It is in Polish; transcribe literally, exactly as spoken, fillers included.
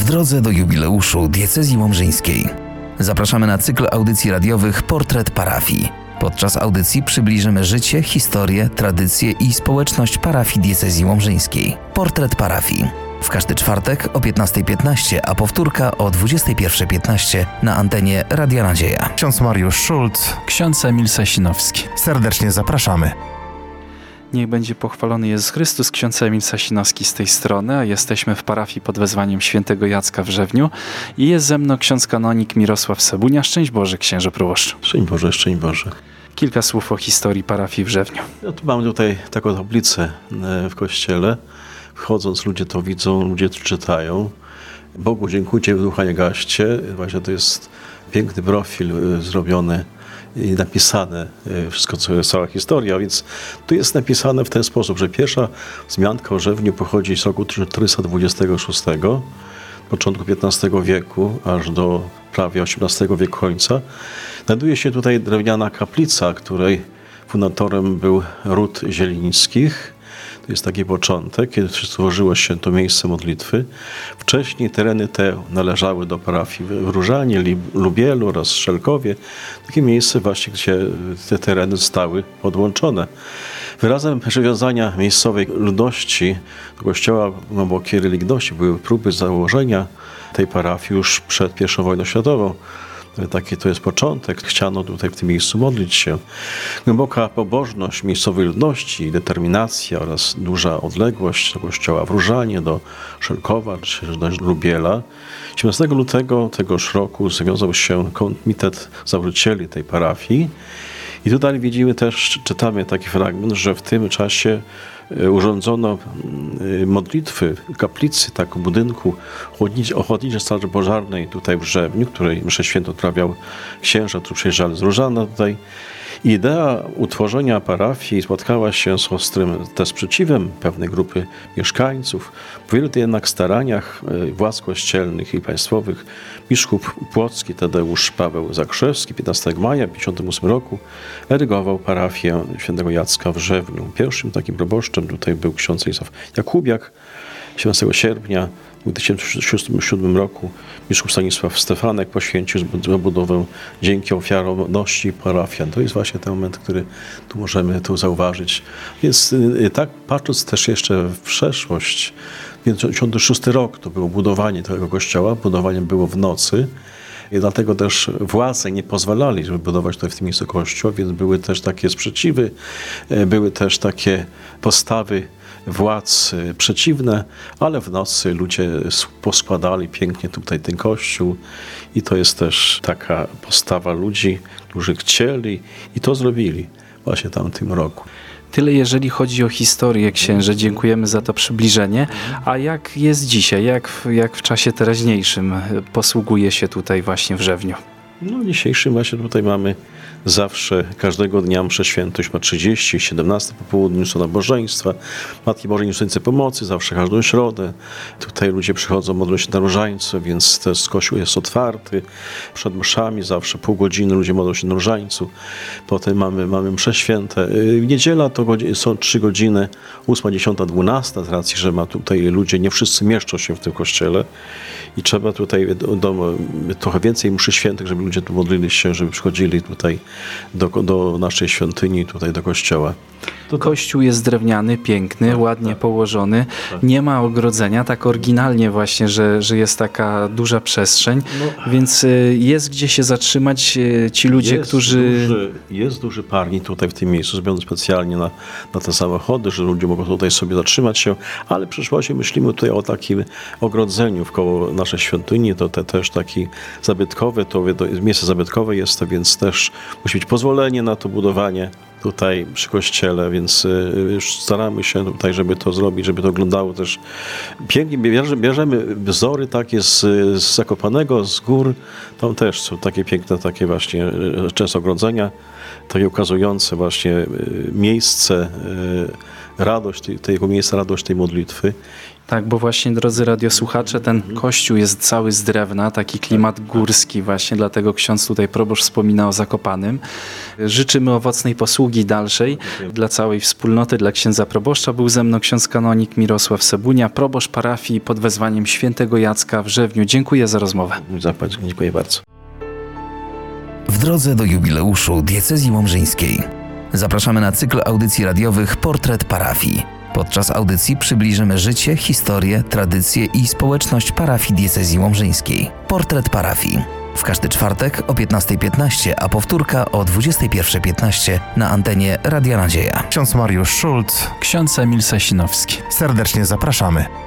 drodze do jubileuszu diecezji łomżyńskiej. Zapraszamy na cykl audycji radiowych Portret Parafii. Podczas audycji przybliżymy życie, historię, tradycje i społeczność parafii diecezji łomżyńskiej. Portret Parafii. W każdy czwartek o piętnasta piętnaście, a powtórka o dwudziesta pierwsza piętnaście na antenie Radia Nadzieja. Ksiądz Mariusz Szulc, ksiądz Emil Sasinowski. Serdecznie zapraszamy. Niech będzie pochwalony Jezus Chrystus, ksiądz Emil Sasinowski z tej strony, a jesteśmy w parafii pod wezwaniem świętego Jacka w Rzewniu i jest ze mną ksiądz kanonik Mirosław Sebunia. Szczęść Boże, księże proboszczu. Szczęść Boże, szczęść Boże. Kilka słów o historii parafii w Rzewniu. Ja tu mamy tutaj taką tablicę w kościele. Wchodząc ludzie to widzą, ludzie to czytają. Bogu dziękujcie, ducha nie gaście. Właśnie to jest piękny profil zrobiony i napisane wszystko, co jest cała historia, więc tu jest napisane w ten sposób, że pierwsza wzmianka o Rzewniu pochodzi z roku czterysta dwudziestego szóstego, początku piętnastego wieku, aż do prawie osiemnastego wieku końca. Znajduje się tutaj drewniana kaplica, której fundatorem był ród Zielińskich. To jest taki początek, kiedy stworzyło się to miejsce modlitwy. Wcześniej tereny te należały do parafii w Różanie, Lubielu oraz Szelkowie. Takie miejsce właśnie, gdzie te tereny zostały podłączone. Wyrazem przywiązania miejscowej ludności do kościoła głębokiej religijności były próby założenia tej parafii już przed pierwszą wojną światową. Taki to jest początek. Chciano tutaj w tym miejscu modlić się. Głęboka pobożność miejscowej ludności, determinacja oraz duża odległość do kościoła w Różanie, do Szelkowa czy do Lubiela. siedemnastego lutego tegoż roku zawiązał się komitet założycieli tej parafii. I tutaj widzimy też, czytamy taki fragment, że w tym czasie urządzono modlitwy w kaplicy, taką budynku Ochotniczej Straży Pożarnej tutaj w Rzewniu, której mszę świętą odprawiał księża, którzy przyjeżdżali z Różana tutaj. Idea utworzenia parafii spotkała się z ostrym też sprzeciwem pewnej grupy mieszkańców. Po wielu jednak staraniach władz kościelnych i państwowych biskup płocki Tadeusz Paweł Zakrzewski piętnastego maja tysiąc dziewięćset pięćdziesiątego ósmego roku erygował parafię świętego Jacka w Rzewniu. Pierwszym takim proboszczem tutaj był ksiądz Stanisław Jakubiak. siedemnastego sierpnia w dwa tysiące siódmym roku biskup Stanisław Stefanek poświęcił budowę dzięki ofiarowności parafian. To jest właśnie ten moment, który tu możemy tu zauważyć. Więc tak patrząc też jeszcze w przeszłość, dziewięćdziesiąty szósty rok to było budowanie tego kościoła, budowanie było w nocy. I dlatego też władze nie pozwalali, żeby budować tutaj w tym miejscu kościół, więc były też takie sprzeciwy, były też takie postawy władz przeciwne, ale w nocy ludzie poskładali pięknie tutaj ten kościół i to jest też taka postawa ludzi, którzy chcieli i to zrobili właśnie tam w tym roku. Tyle jeżeli chodzi o historię, księże. Dziękujemy za to przybliżenie. A jak jest dzisiaj? Jak w, jak w czasie teraźniejszym posługuje się tutaj właśnie w Rzewniu? No dzisiejszym właśnie tutaj mamy zawsze, każdego dnia mszę świętą ma trzydzieści, siedemnaście po południu są nabożeństwa, Matki Bożej Niosącej Pomocy, zawsze każdą środę. Tutaj ludzie przychodzą, modlą się na różańcu, więc też kościół jest otwarty. Przed mszami zawsze pół godziny ludzie modlą się na różańcu. Potem mamy, mamy msze święte. Niedziela to są trzy godziny, ósma, dziesiąta, dwunasta, z racji, że ma tutaj ludzie, nie wszyscy mieszczą się w tym kościele i trzeba tutaj do, do, trochę więcej mszy świętych, żeby ludzie tu modlili się, żeby przychodzili tutaj do, do naszej świątyni, tutaj do kościoła. To Kościół jest drewniany, piękny, tak, ładnie tak. położony. Tak. Nie ma ogrodzenia, tak oryginalnie właśnie, że, że jest taka duża przestrzeń, no. więc jest gdzie się zatrzymać ci ludzie, jest którzy... Duży, jest duży parking tutaj w tym miejscu, zrobiony specjalnie na, na te samochody, że ludzie mogą tutaj sobie zatrzymać się, ale w przyszłości myślimy tutaj o takim ogrodzeniu wkoło naszej świątyni, to te, też taki zabytkowy, to, to miejsce zabytkowe jest to, więc też musi być pozwolenie na to budowanie tutaj przy kościele, więc już staramy się tutaj, żeby to zrobić, żeby to wyglądało też pięknie. Bierzemy wzory takie z, z Zakopanego, z gór. Tam też są takie piękne, takie właśnie często ogrodzenia, takie ukazujące właśnie miejsce, radość tego miejsca, radość tej modlitwy. Tak, bo właśnie, drodzy radiosłuchacze, ten kościół jest cały z drewna, taki klimat górski właśnie, dlatego ksiądz tutaj proboszcz wspomina o Zakopanym. Życzymy owocnej posługi dalszej dla całej wspólnoty, dla księdza proboszcza. Był ze mną ksiądz kanonik Mirosław Sebunia, proboszcz parafii pod wezwaniem świętego Jacka w Żewniu. Dziękuję za rozmowę. Zapłać, dziękuję bardzo. W drodze do jubileuszu diecezji łomżyńskiej zapraszamy na cykl audycji radiowych Portret Parafii. Podczas audycji przybliżymy życie, historię, tradycje i społeczność parafii diecezji łomżyńskiej. Portret Parafii. W każdy czwartek o piętnasta piętnaście, a powtórka o dwudziesta pierwsza piętnaście na antenie Radia Nadzieja. Ksiądz Mariusz Szulc. Ksiądz Emil Sasinowski. Serdecznie zapraszamy.